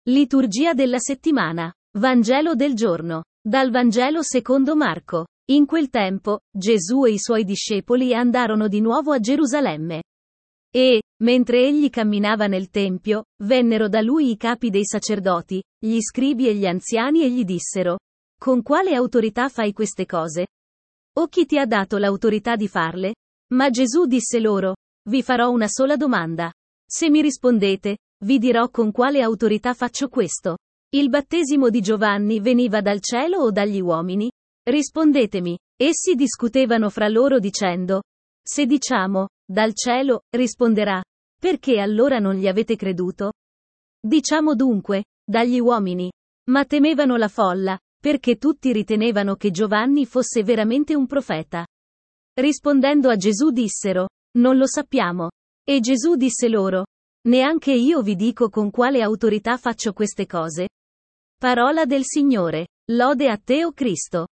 Liturgia della settimana. Vangelo del giorno. Dal Vangelo secondo Marco. In quel tempo, Gesù e i suoi discepoli andarono di nuovo a Gerusalemme. E, mentre egli camminava nel tempio, vennero da lui i capi dei sacerdoti, gli scribi e gli anziani e gli dissero: Con quale autorità fai queste cose? O chi ti ha dato l'autorità di farle? Ma Gesù disse loro: Vi farò una sola domanda. Se mi rispondete, vi dirò con quale autorità faccio questo. Il battesimo di Giovanni veniva dal cielo o dagli uomini? Rispondetemi. Essi discutevano fra loro dicendo: Se diciamo, dal cielo, risponderà: Perché allora non gli avete creduto? Diciamo dunque, dagli uomini. Ma temevano la folla, perché tutti ritenevano che Giovanni fosse veramente un profeta. Rispondendo a Gesù dissero: Non lo sappiamo. E Gesù disse loro: Neanche io vi dico con quale autorità faccio queste cose. Parola del Signore. Lode a te, o Cristo.